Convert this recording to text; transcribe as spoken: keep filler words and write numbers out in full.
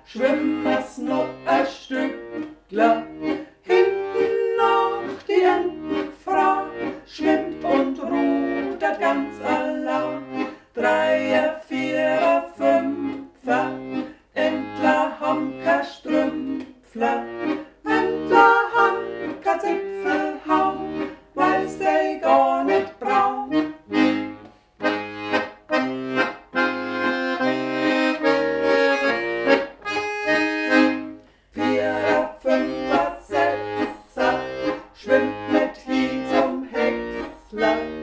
schwimmes noch ein Stückler. Hinten noch die Entenfrau, schwimmt und rudert ganz allein. Dreier, vierer, fünfer, Entler haben kein Strümpfler. Entler haben kein Zipfelhau, weil's they gar nicht brauch. Vierer, fünfer, sechser, schwimmt mit hin zum Häcksler.